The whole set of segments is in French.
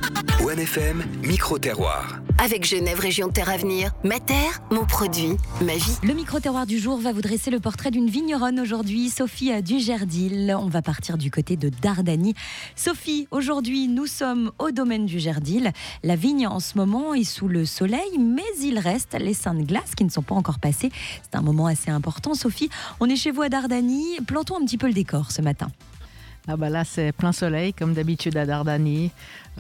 OneFM, micro-terroir. Avec Genève Région Terre Avenir, ma terre, mon produit, ma vie. Le micro-terroir du jour va vous dresser le portrait d'une vigneronne aujourd'hui, Sophie Dugerdil. On va partir du côté de Dardany. Sophie, aujourd'hui, nous sommes au domaine du Gerdil. La vigne, en ce moment, est sous le soleil, mais il reste les seins de glace qui ne sont pas encore passés. C'est un moment assez important. Sophie, on est chez vous à Dardany. Plantons un petit peu le décor ce matin. Ah bah là c'est plein soleil comme d'habitude à Dardany,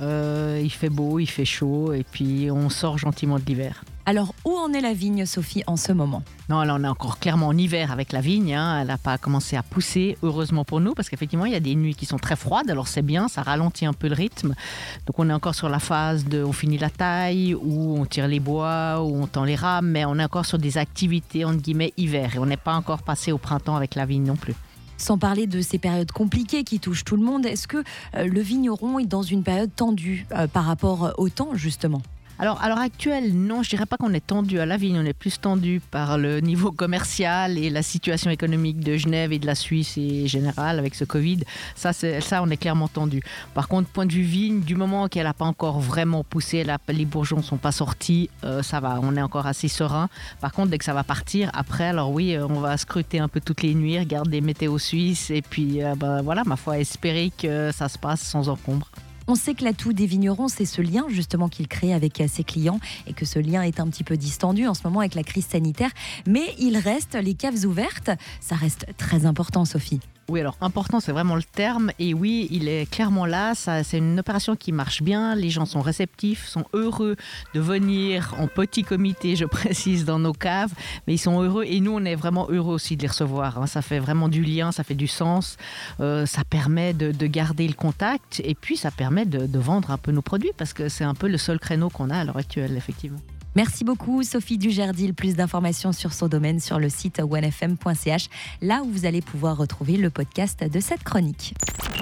il fait beau, il fait chaud et puis on sort gentiment de l'hiver. Alors où en est la vigne, Sophie, en ce moment ? Non, là on est encore clairement en hiver avec la vigne, elle n'a pas commencé à pousser, heureusement pour nous, parce qu'effectivement il y a des nuits qui sont très froides, alors c'est bien, ça ralentit un peu le rythme. Donc on est encore sur la phase de on finit la taille, où on tire les bois, où on tend les rames, mais on est encore sur des activités entre guillemets hiver et on n'est pas encore passé au printemps avec la vigne non plus. Sans parler de ces périodes compliquées qui touchent tout le monde, est-ce que le vigneron est dans une période tendue par rapport au temps, justement ? Alors, à l'heure actuelle, non, je dirais pas qu'on est tendu à la vigne, on est plus tendu par le niveau commercial et la situation économique de Genève et de la Suisse et générale avec ce Covid. Ça, on est clairement tendu. Par contre, point de vue vigne, du moment qu'elle n'a pas encore vraiment poussé, les bourgeons ne sont pas sortis, ça va, on est encore assez serein. Par contre, dès que ça va partir, après, alors oui, on va scruter un peu toutes les nuits, regarder les météos suisses et puis, voilà, ma foi, espérer que ça se passe sans encombre. On sait que l'atout des vignerons, c'est ce lien justement qu'ils créent avec ses clients et que ce lien est un petit peu distendu en ce moment avec la crise sanitaire. Mais il reste les caves ouvertes. Ça reste très important, Sophie. Oui, alors important, c'est vraiment le terme. Et oui, il est clairement là. C'est une opération qui marche bien. Les gens sont réceptifs, sont heureux de venir en petit comité, je précise, dans nos caves. Mais ils sont heureux et nous, on est vraiment heureux aussi de les recevoir. Ça fait vraiment du lien, ça fait du sens. Ça permet de garder le contact et puis ça permet de vendre un peu nos produits parce que c'est un peu le seul créneau qu'on a à l'heure actuelle, effectivement. Merci beaucoup Sophie Dugerdil. Plus d'informations sur son domaine sur le site onefm.ch, là où vous allez pouvoir retrouver le podcast de cette chronique.